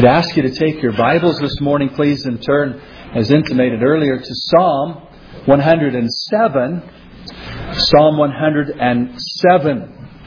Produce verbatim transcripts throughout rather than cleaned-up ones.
I'd ask you to take your Bibles this morning, please, and turn, as intimated earlier, to Psalm one hundred seven. Psalm one hundred seven.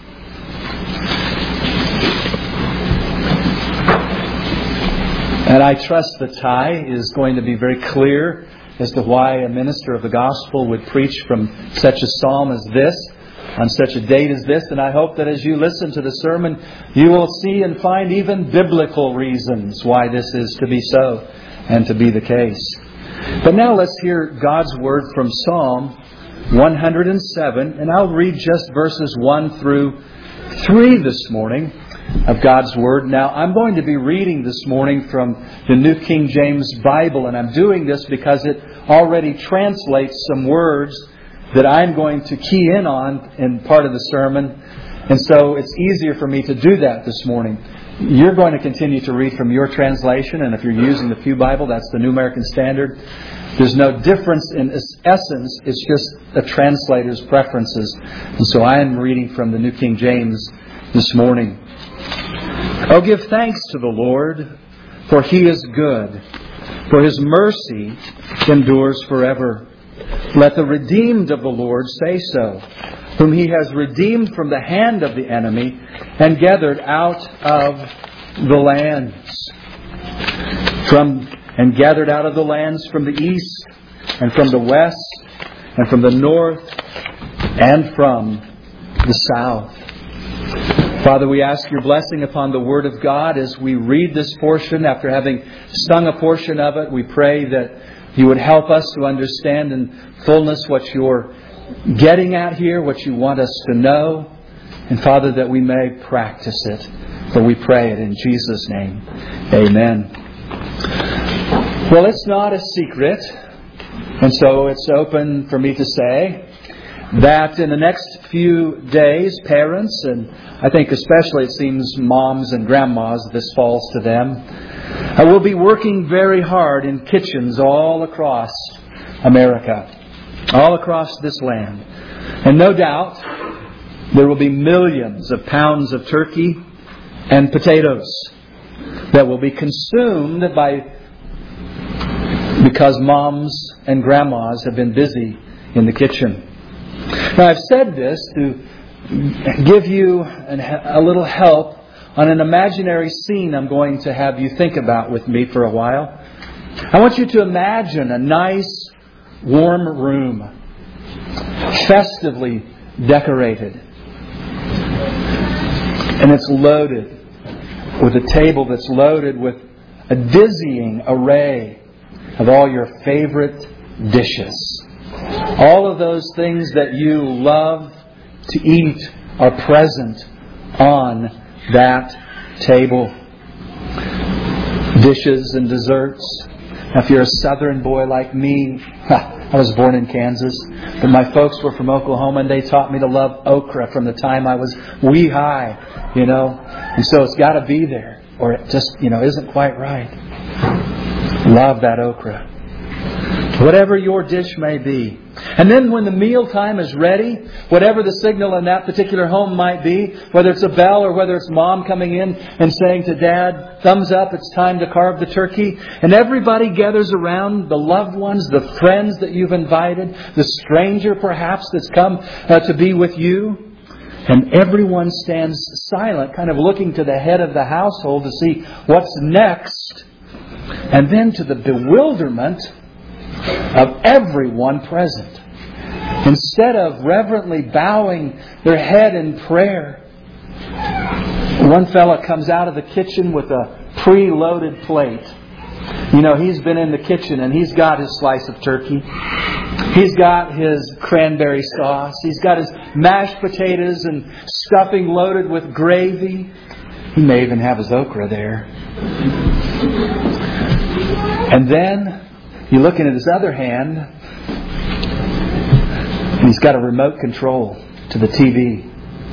And I trust that Ty is going to be very clear as to why a minister of the gospel would preach from such a psalm as this, on such a date as this. And I hope that as you listen to the sermon, you will see and find even biblical reasons why this is to be so and to be the case. But now let's hear God's Word from Psalm one hundred seven. And I'll read just verses one through three this morning of God's Word. Now, I'm going to be reading this morning from the New King James Bible. And I'm doing this because it already translates some words that I'm going to key in on in part of the sermon. And so it's easier for me to do that this morning. You're going to continue to read from your translation, and if you're using the Pew Bible, that's the New American Standard. There's no difference in essence. It's just a translator's preferences. And so I am reading from the New King James this morning. Oh, give thanks to the Lord, for He is good, for His mercy endures forever. Let the redeemed of the Lord say so, whom He has redeemed from the hand of the enemy and gathered out of the lands. From and gathered out of the lands from the east and from the west and from the north and from the south. Father, we ask your blessing upon the Word of God as we read this portion. After having sung a portion of it, we pray that you would help us to understand in fullness what you're getting at here, what you want us to know. And Father, that we may practice it. For we pray it in Jesus' name. Amen. Well, it's not a secret, and so it's open for me to say, that in the next few days, parents, and I think especially it seems moms and grandmas, this falls to them, I will be working very hard in kitchens all across America, all across this land. And no doubt there will be millions of pounds of turkey and potatoes that will be consumed by because moms and grandmas have been busy in the kitchen. Now, I've said this to give you an, a little help on an imaginary scene I'm going to have you think about with me for a while. I want you to imagine a nice, warm room, festively decorated. And it's loaded with a table that's loaded with a dizzying array of all your favorite dishes. All of those things that you love to eat are present on that table. Dishes and desserts. Now, if you're a southern boy like me, I was born in Kansas, but my folks were from Oklahoma, and they taught me to love okra from the time I was wee high, you know. And so it's got to be there, or it just, you know, isn't quite right. Love that okra. Whatever your dish may be. And then when the meal time is ready, whatever the signal in that particular home might be, whether it's a bell or whether it's mom coming in and saying to dad, thumbs up, it's time to carve the turkey. And everybody gathers around, the loved ones, the friends that you've invited, the stranger perhaps that's come uh, to be with you. And everyone stands silent, kind of looking to the head of the household to see what's next. And then to the bewilderment of everyone present, instead of reverently bowing their head in prayer, one fella comes out of the kitchen with a pre-loaded plate. You know, he's been in the kitchen and he's got his slice of turkey. He's got his cranberry sauce. He's got his mashed potatoes and stuffing loaded with gravy. He may even have his okra there. And then you look in at his other hand, and he's got a remote control to the T V.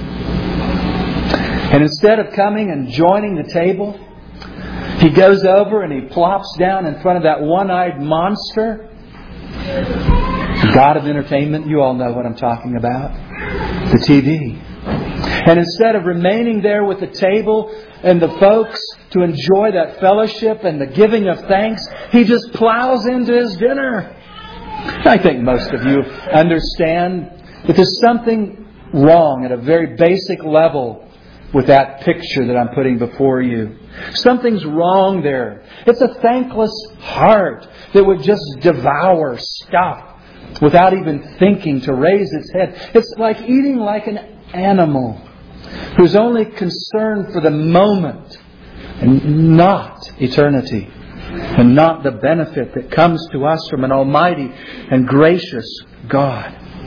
And instead of coming and joining the table, he goes over and he plops down in front of that one-eyed monster. The God of entertainment, you all know what I'm talking about. The T V. And instead of remaining there with the table and the folks to enjoy that fellowship and the giving of thanks, he just plows into his dinner. I think most of you understand that there's something wrong at a very basic level with that picture that I'm putting before you. Something's wrong there. It's a thankless heart that would just devour stuff without even thinking to raise its head. It's like eating like an animal who's only concerned for the moment and not eternity, and not the benefit that comes to us from an almighty and gracious God.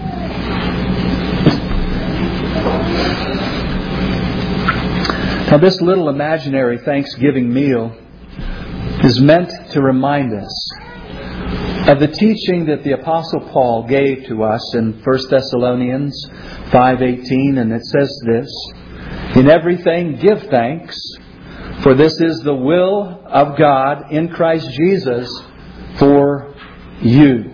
Now, this little imaginary Thanksgiving meal is meant to remind us of the teaching that the Apostle Paul gave to us in First Thessalonians five eighteen, and it says this: "In everything give thanks, for this is the will of God in Christ Jesus for you."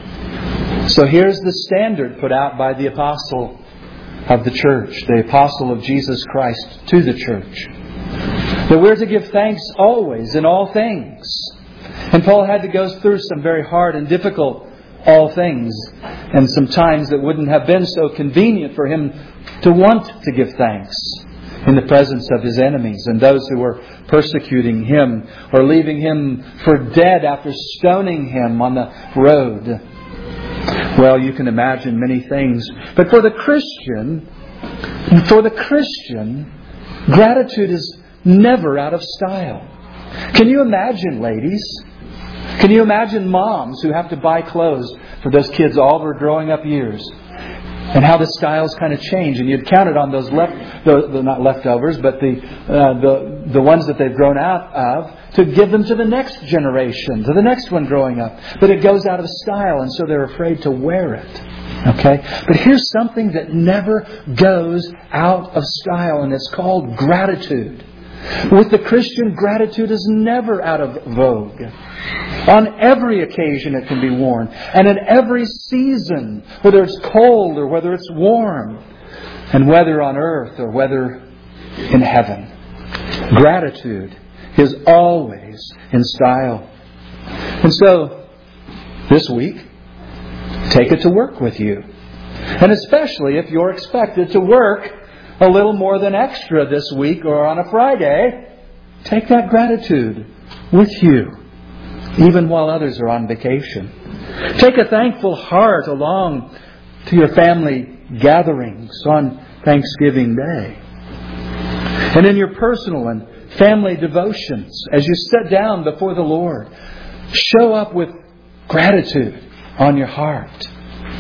So here's the standard put out by the Apostle of the church, the Apostle of Jesus Christ to the church, that we're to give thanks always in all things. And Paul had to go through some very hard and difficult all things, and some times that wouldn't have been so convenient for him to want to give thanks in the presence of his enemies and those who were persecuting him or leaving him for dead after stoning him on the road. Well, you can imagine many things. But for the Christian, for the Christian, gratitude is never out of style. Can you imagine, ladies? Can you imagine moms who have to buy clothes for those kids all their growing up years? And how the styles kind of change, and you'd count it on those left, the, the not leftovers, but the uh, the the ones that they've grown out of, to give them to the next generation, to the next one growing up. But it goes out of style, and so they're afraid to wear it. Okay, but here's something that never goes out of style, and it's called gratitude. With the Christian, gratitude is never out of vogue. On every occasion it can be worn. And in every season, whether it's cold or whether it's warm, and whether on earth or whether in heaven, gratitude is always in style. And so, this week, take it to work with you. And especially if you're expected to work a little more than extra this week or on a Friday, take that gratitude with you, even while others are on vacation. Take a thankful heart along to your family gatherings on Thanksgiving Day. And in your personal and family devotions, as you sit down before the Lord, show up with gratitude on your heart.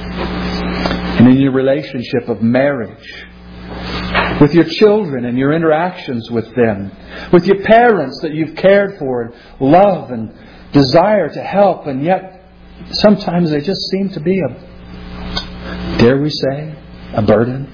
And in your relationship of marriage, with your children and your interactions with them, with your parents that you've cared for and love and desire to help, and yet sometimes they just seem to be a, dare we say, a burden.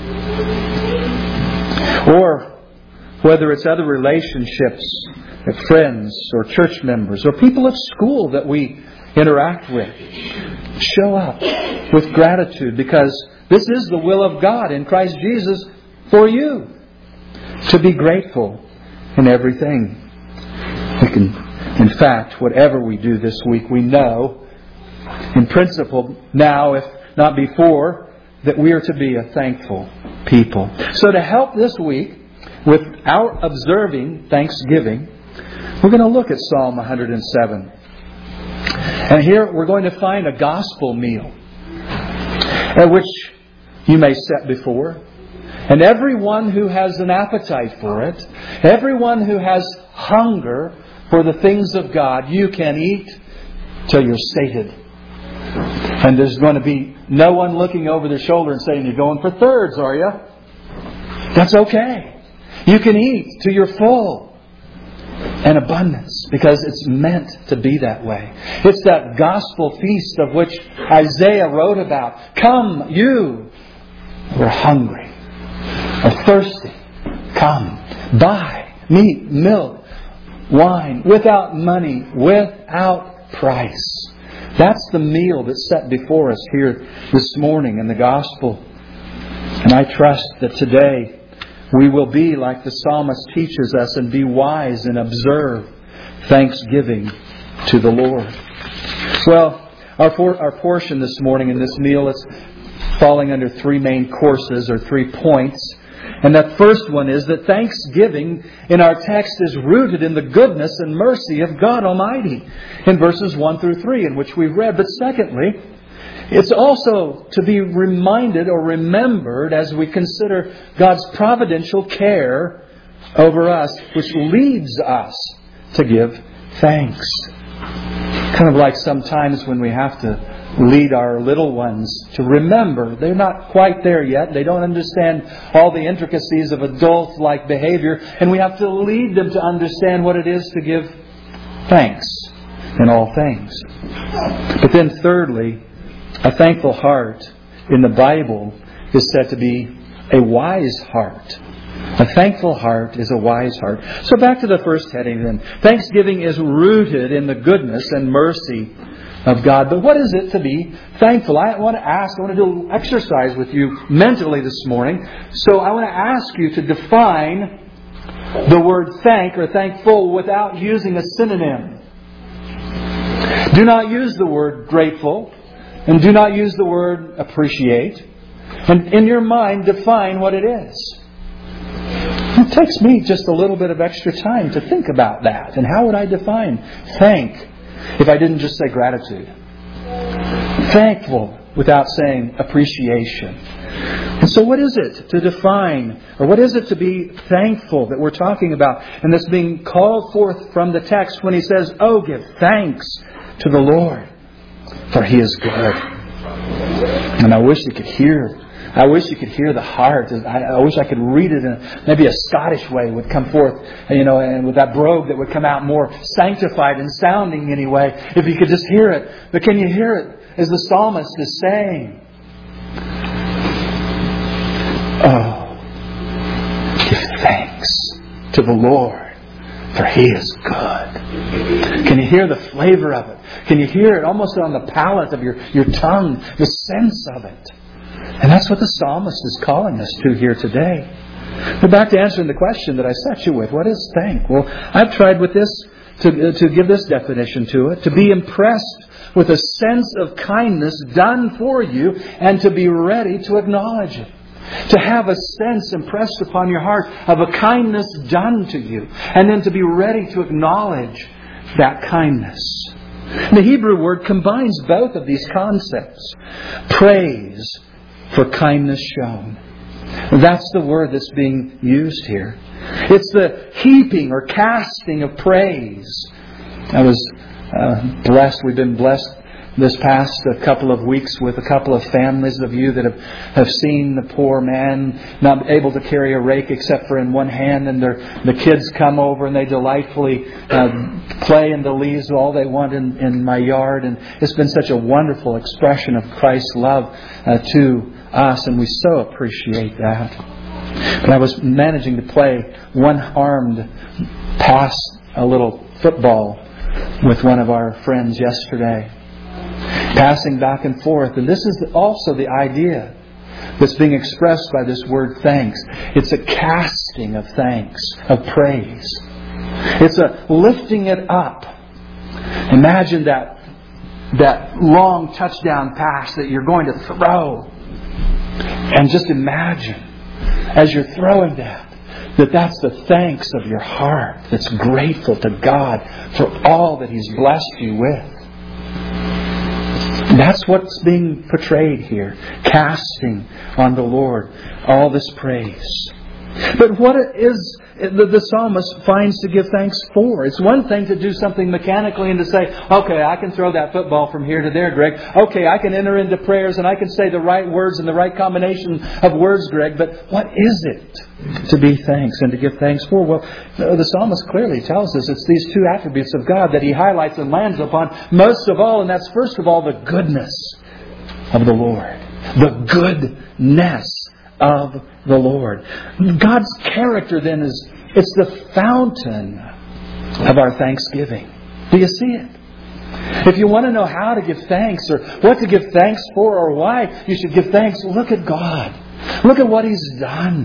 Or whether it's other relationships, friends or church members or people at school that we interact with, show up with gratitude, because this is the will of God in Christ Jesus for you, to be grateful in everything. We can, in fact, whatever we do this week, we know, in principle, now, if not before, that we are to be a thankful people. So to help this week with our observing Thanksgiving, we're going to look at Psalm one hundred seven. And here we're going to find a gospel meal, at which you may set before. And everyone who has an appetite for it, everyone who has hunger for the things of God, you can eat till you're sated. And there's going to be no one looking over their shoulder and saying, "You're going for thirds, are you?" That's okay. You can eat till you're full. And abundance, because it's meant to be that way. It's that gospel feast of which Isaiah wrote about. Come, you who are hungry or thirsty, come, buy meat, milk, wine, without money, without price. That's the meal that's set before us here this morning in the gospel. And I trust that today we will be like the psalmist teaches us and be wise and observe thanksgiving to the Lord. Well, our, for, our portion this morning in this meal is falling under three main courses or three points. And that first one is that thanksgiving in our text is rooted in the goodness and mercy of God Almighty in verses one through three, in which we've read. But secondly, it's also to be reminded or remembered as we consider God's providential care over us, which leads us to give thanks. Kind of like sometimes when we have to lead our little ones to remember. They're not quite there yet. They don't understand all the intricacies of adult-like behavior. And we have to lead them to understand what it is to give thanks in all things. But then thirdly, a thankful heart in the Bible is said to be a wise heart. A thankful heart is a wise heart. So back to the first heading then. Thanksgiving is rooted in the goodness and mercy of God. But what is it to be thankful? I want to ask, I want to do a little exercise with you mentally this morning. So I want to ask you to define the word thank or thankful without using a synonym. Do not use the word grateful. And do not use the word appreciate. And in your mind, define what it is. It takes me just a little bit of extra time to think about that. And how would I define thank if I didn't just say gratitude? Thankful without saying appreciation. And so what is it to define, or what is it to be thankful that we're talking about? And that's being called forth from the text when he says, "Oh, give thanks to the Lord, for He is good." And I wish you could hear I wish you could hear the heart. I, I wish I could read it in a, maybe a Scottish way would come forth, you know, and with that brogue that would come out more sanctified and sounding anyway, if you could just hear it. But can you hear it as the psalmist is saying, "Oh, give thanks to the Lord, for He is good." Can you hear the flavor of it? Can you hear it almost on the palate of your, your tongue, the sense of it? And that's what the psalmist is calling us to here today. But back to answering the question that I set you with. What is thank? Well, I've tried with this to, to give this definition to it. To be impressed with a sense of kindness done for you and to be ready to acknowledge it. To have a sense impressed upon your heart of a kindness done to you. And then to be ready to acknowledge that kindness. The Hebrew word combines both of these concepts. Praise for kindness shown. That's the word that's being used here. It's the heaping or casting of praise. I was uh, blessed. We've been blessed this past a couple of weeks with a couple of families of you that have, have seen the poor man not able to carry a rake except for in one hand, and their, the kids come over and they delightfully uh, play in the leaves all they want in, in my yard. And it's been such a wonderful expression of Christ's love uh, to us, and we so appreciate that. But I was managing to play one-armed pass a little football with one of our friends yesterday. Passing back and forth. And this is also the idea that's being expressed by this word thanks. It's a casting of thanks, of praise. It's a lifting it up. Imagine that, that long touchdown pass that you're going to throw. And just imagine, as you're throwing that, that that's the thanks of your heart that's grateful to God for all that He's blessed you with. That's what's being portrayed here. Casting on the Lord all this praise. But what is the, the psalmist finds to give thanks for? It's one thing to do something mechanically and to say, okay, I can throw that football from here to there, Greg. Okay, I can enter into prayers and I can say the right words and the right combination of words, Greg. But what is it to be thanks and to give thanks for? Well, the psalmist clearly tells us it's these two attributes of God that he highlights and lands upon most of all. And that's first of all the goodness of the Lord. The goodness of the Lord. God's character then is, it's the fountain of our thanksgiving. Do you see it? If you want to know how to give thanks or what to give thanks for or why you should give thanks, look at God. Look at what He's done.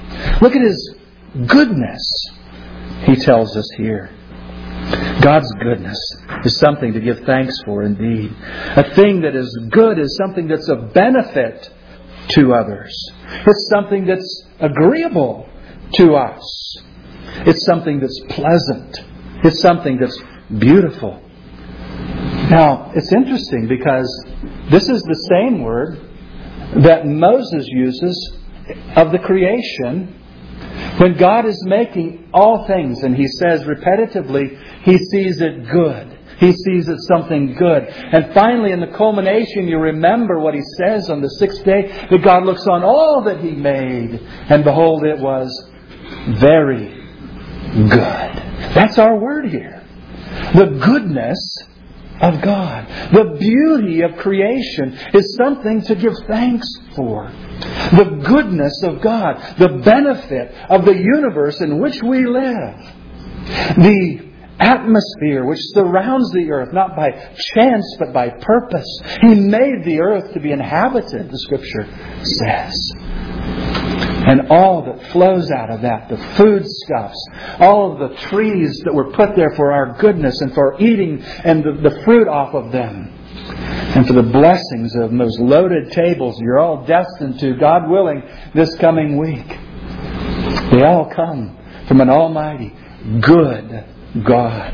Look at His goodness, He tells us here. God's goodness is something to give thanks for indeed. A thing that is good is something that's of benefit to others. It's something that's agreeable to us. It's something that's pleasant. It's something that's beautiful. Now, it's interesting because this is the same word that Moses uses of the creation when God is making all things, and He says repetitively, He sees it good. He sees it something good. And finally, in the culmination, you remember what He says on the sixth day, that God looks on all that He made, and behold, it was very good. That's our word here. The goodness of God. The beauty of creation is something to give thanks for. The goodness of God. The benefit of the universe in which we live. The atmosphere which surrounds the earth, not by chance but by purpose. He made the earth to be inhabited, the Scripture says. And all that flows out of that, the foodstuffs, all of the trees that were put there for our goodness and for eating and the, the fruit off of them. And for the blessings of those loaded tables you're all destined to, God willing, this coming week. They all come from an almighty, good God.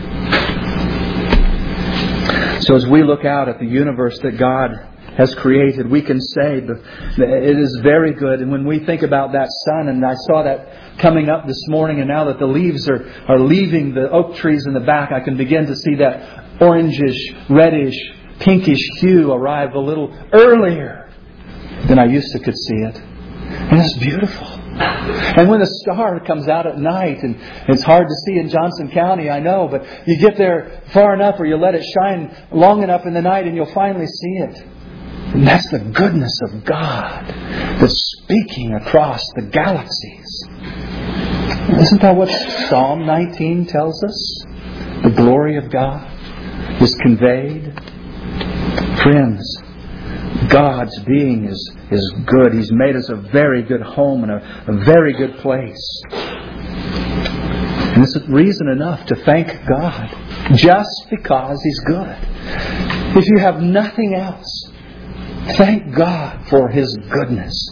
So as we look out at the universe that God has created, we can say that it is very good. And when we think about that sun, and I saw that coming up this morning, and now that the leaves are, are leaving the oak trees in the back, I can begin to see that orangish, reddish, pinkish hue arrive a little earlier than I used to could see it. And it's beautiful. And when the star comes out at night, and it's hard to see in Johnson County, I know, but you get there far enough or you let it shine long enough in the night and you'll finally see it. And that's the goodness of God that's speaking across the galaxies. Isn't that what Psalm nineteen tells us? The glory of God is conveyed. Friends, God's being is, is good. He's made us a very good home and a, a very good place. And it's reason enough to thank God just because He's good. If you have nothing else, thank God for His goodness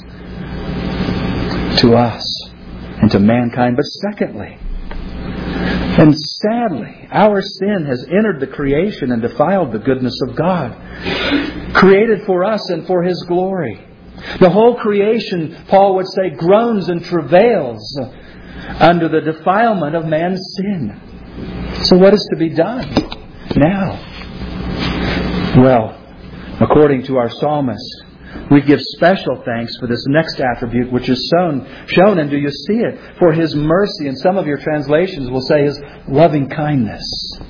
to us and to mankind. But secondly, and sadly, our sin has entered the creation and defiled the goodness of God, created for us and for His glory. The whole creation, Paul would say, groans and travails under the defilement of man's sin. So what is to be done now? Well, according to our psalmist, we give special thanks for this next attribute which is shown, shown, and do you see it? For His mercy, and some of your translations will say His loving kindness.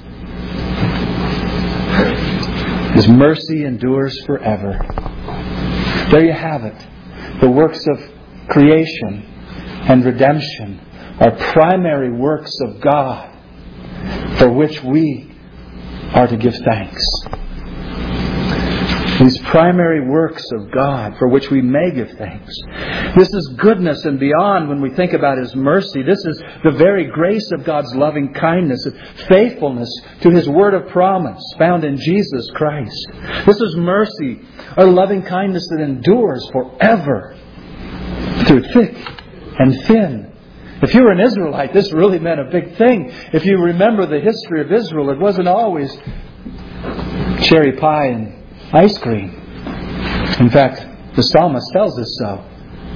His mercy endures forever. There you have it. The works of creation and redemption are primary works of God for which we are to give thanks. These primary works of God for which we may give thanks. This is goodness and beyond when we think about His mercy. This is the very grace of God's loving kindness and faithfulness to His word of promise found in Jesus Christ. This is mercy, a loving kindness that endures forever through thick and thin. If you were an Israelite, this really meant a big thing. If you remember the history of Israel, it wasn't always cherry pie and ice cream. In fact, the psalmist tells us so.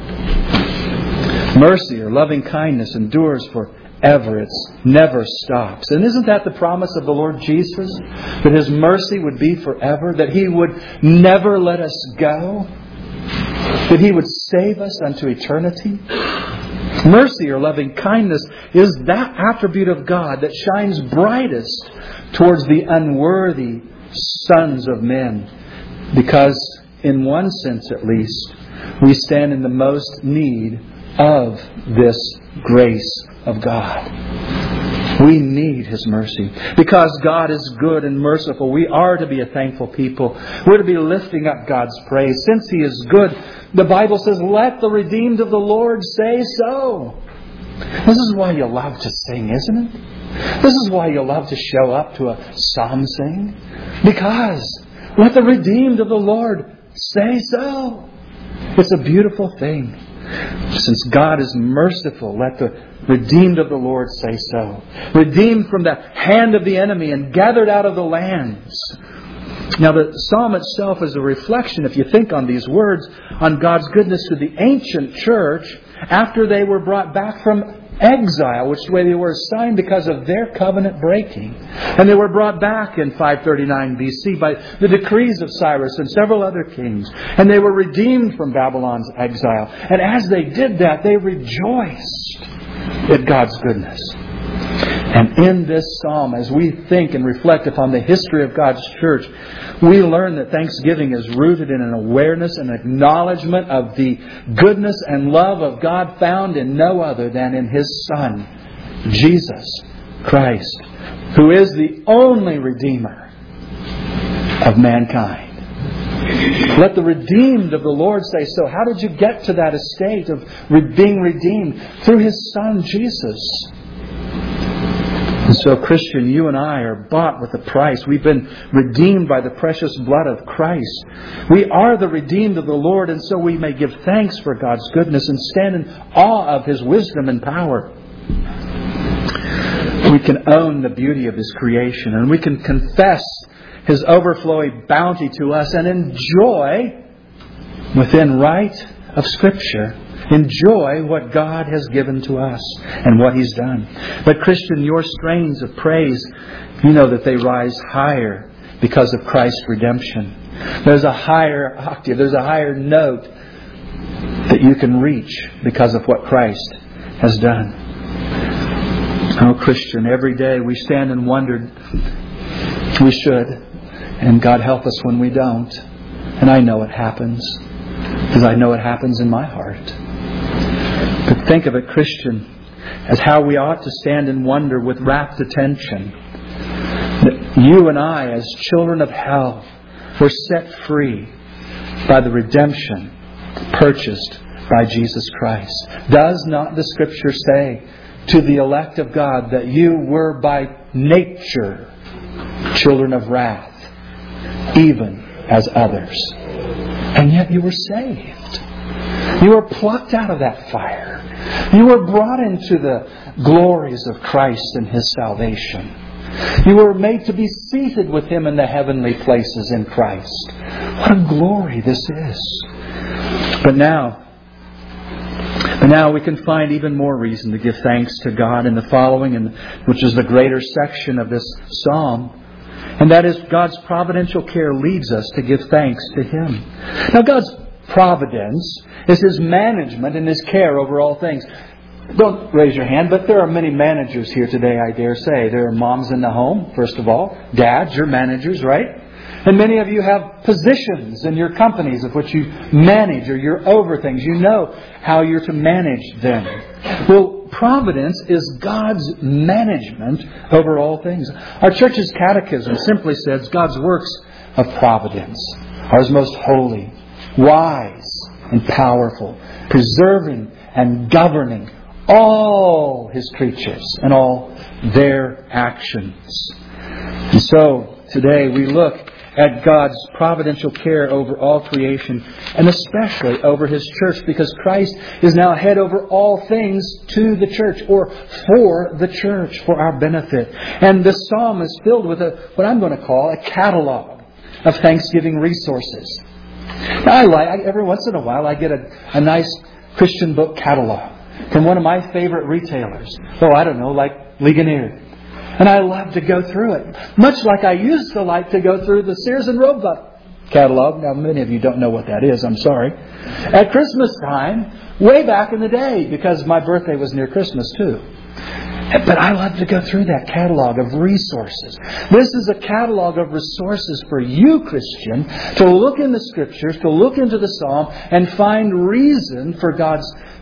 Mercy or loving kindness endures forever. It never stops. And isn't that the promise of the Lord Jesus? That His mercy would be forever? That He would never let us go? That He would save us unto eternity? Mercy or loving kindness is that attribute of God that shines brightest towards the unworthy sons of men. Because, in one sense at least, we stand in the most need of this grace of God. We need His mercy. Because God is good and merciful, we are to be a thankful people. We're to be lifting up God's praise. Since He is good, the Bible says, let the redeemed of the Lord say so. This is why you love to sing, isn't it? This is why you love to show up to a psalm sing. Because let the redeemed of the Lord say so. It's a beautiful thing. Since God is merciful, let the redeemed of the Lord say so. Redeemed from the hand of the enemy and gathered out of the lands. Now the psalm itself is a reflection, if you think on these words, on God's goodness to the ancient church after they were brought back from exile, which way they were assigned because of their covenant breaking. And they were brought back in five thirty-nine B C by the decrees of Cyrus and several other kings. And they were redeemed from Babylon's exile. And as they did that, they rejoiced at God's goodness. And in this psalm, as we think and reflect upon the history of God's church, we learn that thanksgiving is rooted in an awareness and acknowledgement of the goodness and love of God found in no other than in His Son, Jesus Christ, who is the only Redeemer of mankind. Let the redeemed of the Lord say so. How did you get to that estate of being redeemed? Through His Son, Jesus. And so, Christian, you and I are bought with a price. We've been redeemed by the precious blood of Christ. We are the redeemed of the Lord, and so we may give thanks for God's goodness and stand in awe of His wisdom and power. We can own the beauty of His creation, and we can confess His overflowing bounty to us and enjoy, within right of Scripture, enjoy what God has given to us and what He's done. But Christian, your strains of praise, you know that they rise higher because of Christ's redemption. There's a higher octave, there's a higher note that you can reach because of what Christ has done. Oh, Christian, every day we stand and wonder. We should. And God help us when we don't. And I know it happens. Because I know it happens in my heart. But think of it, Christian, as how we ought to stand and wonder with rapt attention that you and I, as children of hell, were set free by the redemption purchased by Jesus Christ. Does not the Scripture say to the elect of God that you were by nature children of wrath, even as others? And yet you were saved. You were plucked out of that fire. You were brought into the glories of Christ and His salvation. You were made to be seated with Him in the heavenly places in Christ. What a glory this is. But now, but now we can find even more reason to give thanks to God in the following, and which is the greater section of this psalm. And that is God's providential care leads us to give thanks to Him. Now God's providence is His management and His care over all things. Don't raise your hand, but there are many managers here today, I dare say. There are moms in the home, first of all. Dads, you're managers, right? And many of you have positions in your companies of which you manage, or you're over things. You know how you're to manage them. Well, providence is God's management over all things. Our church's catechism simply says God's works of providence are His most holy, wise, and powerful, preserving and governing all His creatures and all their actions. And so, today we look at God's providential care over all creation, and especially over His church, because Christ is now head over all things to the church, or for the church, for our benefit. And this psalm is filled with a, what I'm going to call a catalog of thanksgiving resources. Now, I like, I, every once in a while I get a, a nice Christian book catalog from one of my favorite retailers. Oh, I don't know, like Ligonier. And I love to go through it. Much like I used to like to go through the Sears and Roebuck catalog. Now, many of you don't know what that is. I'm sorry. At Christmas time, way back in the day, because my birthday was near Christmas too. But I love to go through that catalog of resources. This is a catalog of resources for you, Christian, to look in the Scriptures, to look into the Psalm, and find reason for God's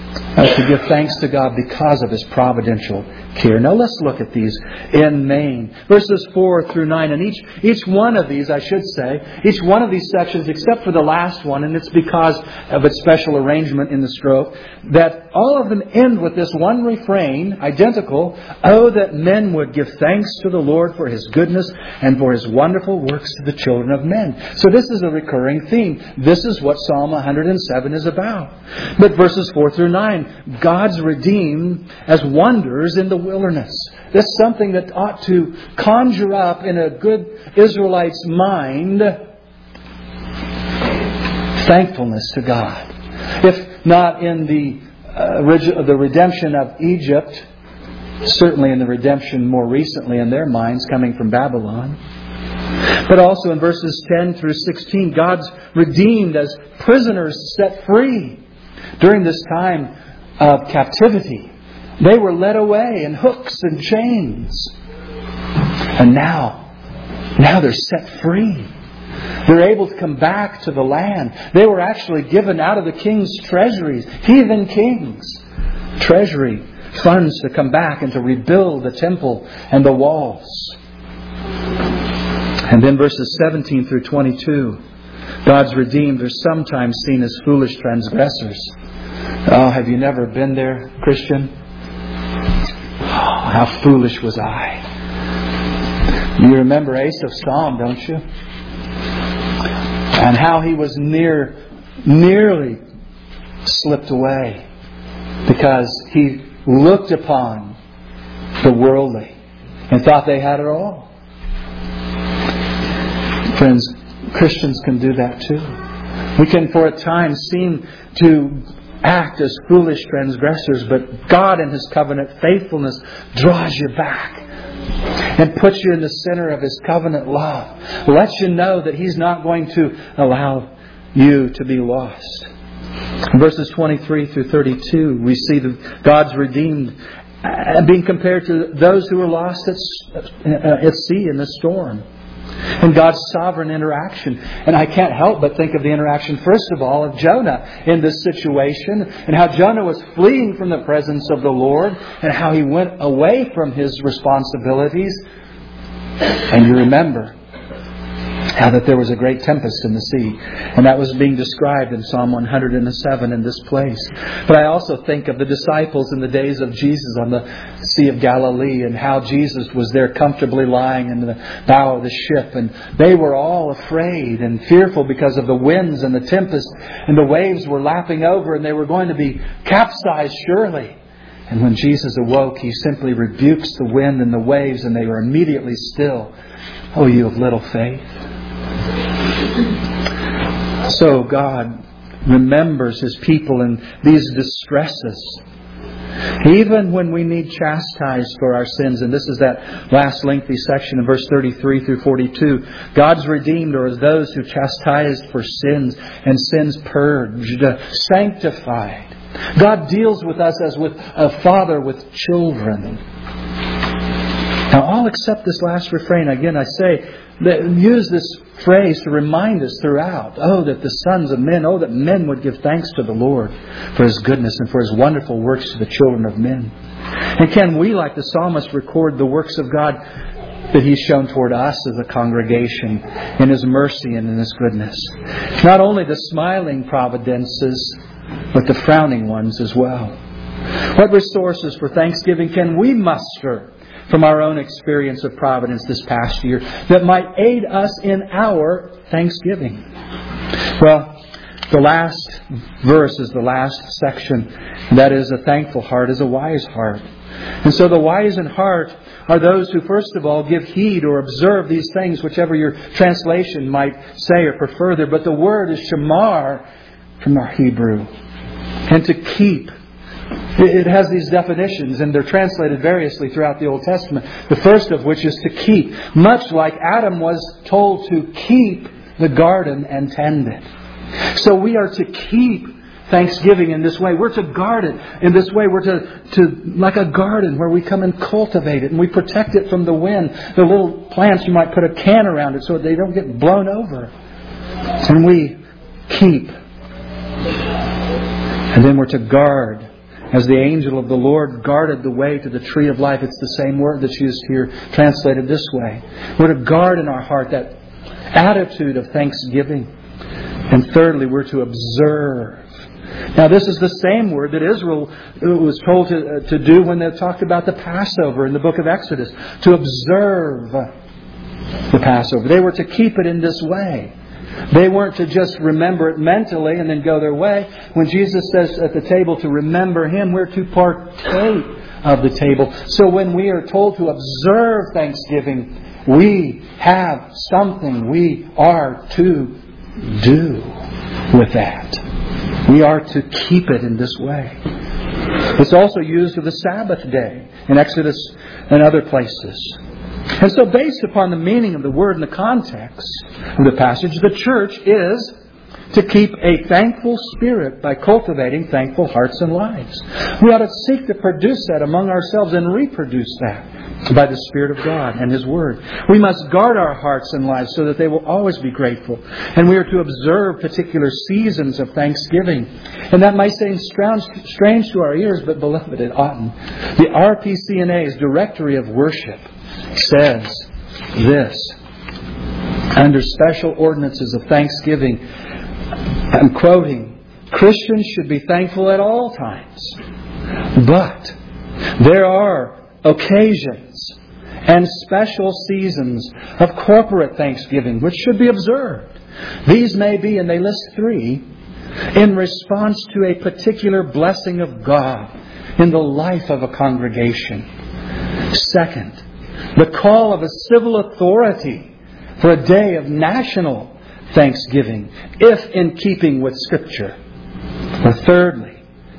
Uh, to give thanks to God because of His providential care. Now let's look at these in main. Verses four through nine. And each, each one of these, I should say, each one of these sections, except for the last one, and it's because of its special arrangement in the strophe, that all of them end with this one refrain, identical, "Oh, that men would give thanks to the Lord for His goodness and for His wonderful works to the children of men." So this is a recurring theme. This is what Psalm one hundred seven is about. But verses four through nine, God's redeemed as wonders in the wilderness. That's something that ought to conjure up in a good Israelite's mind thankfulness to God. If not in the uh, origi- the redemption of Egypt, certainly in the redemption more recently in their minds coming from Babylon. But also in verses ten through sixteen, God's redeemed as prisoners set free during this time of captivity. They were led away in hooks and chains. And now, now they're set free. They're able to come back to the land. They were actually given out of the king's treasuries, heathen kings, treasury funds to come back and to rebuild the temple and the walls. And then verses seventeen through twenty-two, God's redeemed are sometimes seen as foolish transgressors. Oh, have you never been there, Christian? Oh, how foolish was I. You remember Asaph's psalm, don't you? And how he was near, nearly slipped away because he looked upon the worldly and thought they had it all. Friends, Christians can do that too. We can for a time seem to act as foolish transgressors, but God in His covenant faithfulness draws you back and puts you in the center of His covenant love. Lets you know that He's not going to allow you to be lost. In verses twenty-three through thirty-two, we see that God's redeemed being compared to those who were lost at, at sea in the storm. And God's sovereign interaction. And I can't help but think of the interaction, first of all, of Jonah in this situation, and how Jonah was fleeing from the presence of the Lord, and how he went away from his responsibilities. And you remember how that there was a great tempest in the sea. And that was being described in Psalm one hundred seven in this place. But I also think of the disciples in the days of Jesus on the Sea of Galilee, and how Jesus was there comfortably lying in the bow of the ship. And they were all afraid and fearful because of the winds and the tempest. And the waves were lapping over and they were going to be capsized surely. And when Jesus awoke, He simply rebukes the wind and the waves, and they were immediately still. Oh, you of little faith. So God remembers His people in these distresses. Even when we need chastised for our sins. And this is that last lengthy section in verse thirty-three through forty-two. God's redeemed are as those who chastised for sins, and sins purged, sanctified. God deals with us as with a father with children. Now, all except this last refrain. Again, I say, use this phrase to remind us throughout. Oh, that the sons of men, oh, that men would give thanks to the Lord for His goodness and for His wonderful works to the children of men. And can we, like the psalmist, record the works of God that He's shown toward us as a congregation in His mercy and in His goodness? Not only the smiling providences, but the frowning ones as well. What resources for thanksgiving can we muster from our own experience of providence this past year that might aid us in our thanksgiving? Well, the last verse is the last section. That is, a thankful heart is a wise heart. And so the wise in heart are those who, first of all, give heed or observe these things, whichever your translation might say or prefer there. But the word is shamar from our Hebrew. And to keep. It has these definitions, and they're translated variously throughout the Old Testament. The first of which is to keep. Much like Adam was told to keep the garden and tend it. So we are to keep thanksgiving in this way. We're to guard it in this way. We're to, to like a garden where we come and cultivate it, and we protect it from the wind. The little plants, you might put a can around it so they don't get blown over. And we keep. And then we're to guard As the angel of the Lord guarded the way to the tree of life. It's the same word that's used here, translated this way. We're to guard in our heart that attitude of thanksgiving. And thirdly, we're to observe. Now, this is the same word that Israel was told to, uh, to do when they talked about the Passover in the book of Exodus. To observe the Passover. They were to keep it in this way. They weren't to just remember it mentally and then go their way. When Jesus says at the table to remember Him, we're to partake of the table. So when we are told to observe Thanksgiving, we have something we are to do with that. We are to keep it in this way. It's also used of the Sabbath day in Exodus and other places. And so based upon the meaning of the word and the context of the passage, the church is to keep a thankful spirit by cultivating thankful hearts and lives. We ought to seek to produce that among ourselves and reproduce that by the Spirit of God and His Word. We must guard our hearts and lives so that they will always be grateful. And we are to observe particular seasons of thanksgiving. And that might seem strange to our ears, but beloved, it oughtn't. The R P C N A's Directory of Worship says this: under special ordinances of thanksgiving, I'm quoting, Christians should be thankful at all times. But there are occasions and special seasons of corporate thanksgiving which should be observed. These may be, and they list three, in response to a particular blessing of God in the life of a congregation. Second, the call of a civil authority for a day of national thanksgiving, if in keeping with Scripture. Or thirdly,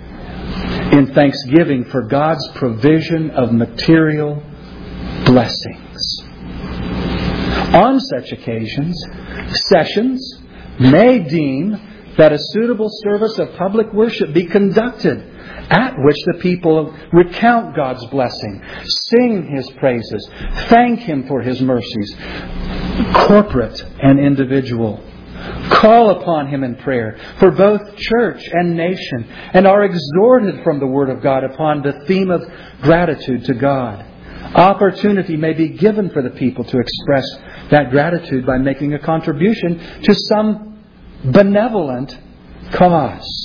in thanksgiving for God's provision of material blessings. On such occasions, sessions may deem that a suitable service of public worship be conducted, at which the people recount God's blessing, sing His praises, thank Him for His mercies, corporate and individual. Call upon Him in prayer for both church and nation, and are exhorted from the Word of God upon the theme of gratitude to God. Opportunity may be given for the people to express that gratitude by making a contribution to some benevolent cause.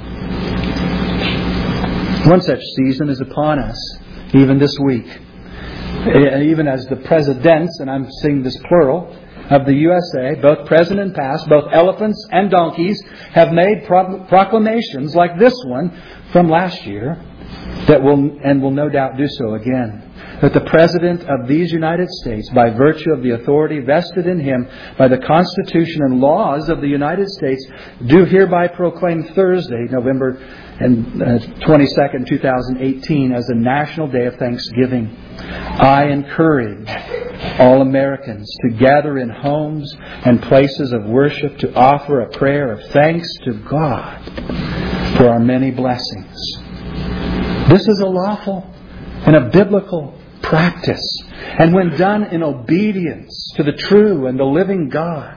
One such season is upon us, even this week. Even as the presidents, and I'm saying this plural, of the U S A, both present and past, both elephants and donkeys, have made pro- proclamations like this one from last year, that will and will no doubt do so again. That the President of these United States, by virtue of the authority vested in him by the Constitution and laws of the United States, do hereby proclaim Thursday, November twenty-second, twenty eighteen, as a National Day of Thanksgiving. I encourage all Americans to gather in homes and places of worship to offer a prayer of thanks to God for our many blessings. This is a lawful and a biblical practice, and when done in obedience to the true and the living God,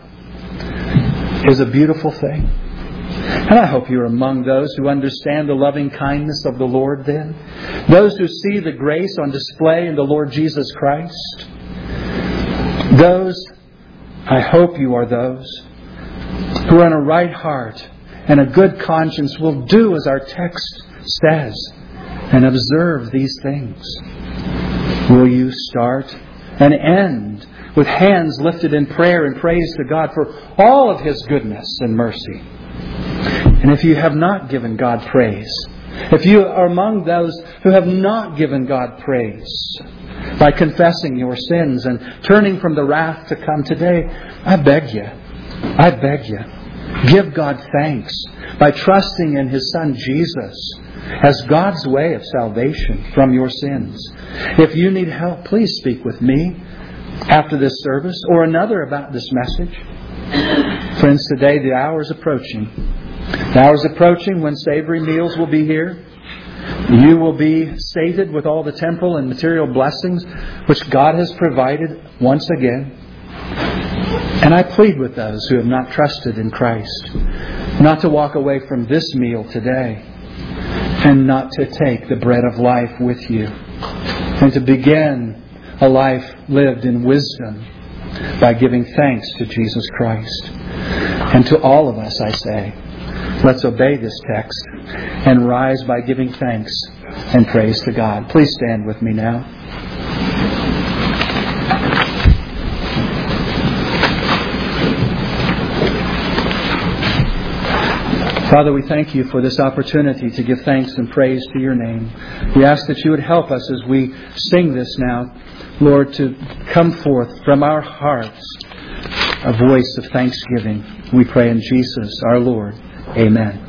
is a beautiful thing. And I hope you're among those who understand the loving kindness of the Lord then. Those who see the grace on display in the Lord Jesus Christ. Those, I hope you are those, who are in a right heart and a good conscience will do as our text says and observe these things. Will you start and end with hands lifted in prayer and praise to God for all of His goodness and mercy? And if you have not given God praise, if you are among those who have not given God praise by confessing your sins and turning from the wrath to come today, I beg you, I beg you, give God thanks by trusting in His Son Jesus as God's way of salvation from your sins. If you need help, please speak with me after this service or another about this message. Friends, today the hour is approaching. The hour is approaching when savory meals will be here. You will be sated with all the temporal and material blessings which God has provided once again. And I plead with those who have not trusted in Christ not to walk away from this meal today and not to take the bread of life with you, and to begin a life lived in wisdom by giving thanks to Jesus Christ. And to all of us, I say, let's obey this text and rise by giving thanks and praise to God. Please stand with me now. Father, we thank you for this opportunity to give thanks and praise to your name. We ask that you would help us as we sing this now, Lord, to come forth from our hearts a voice of thanksgiving. We pray in Jesus our Lord. Amen.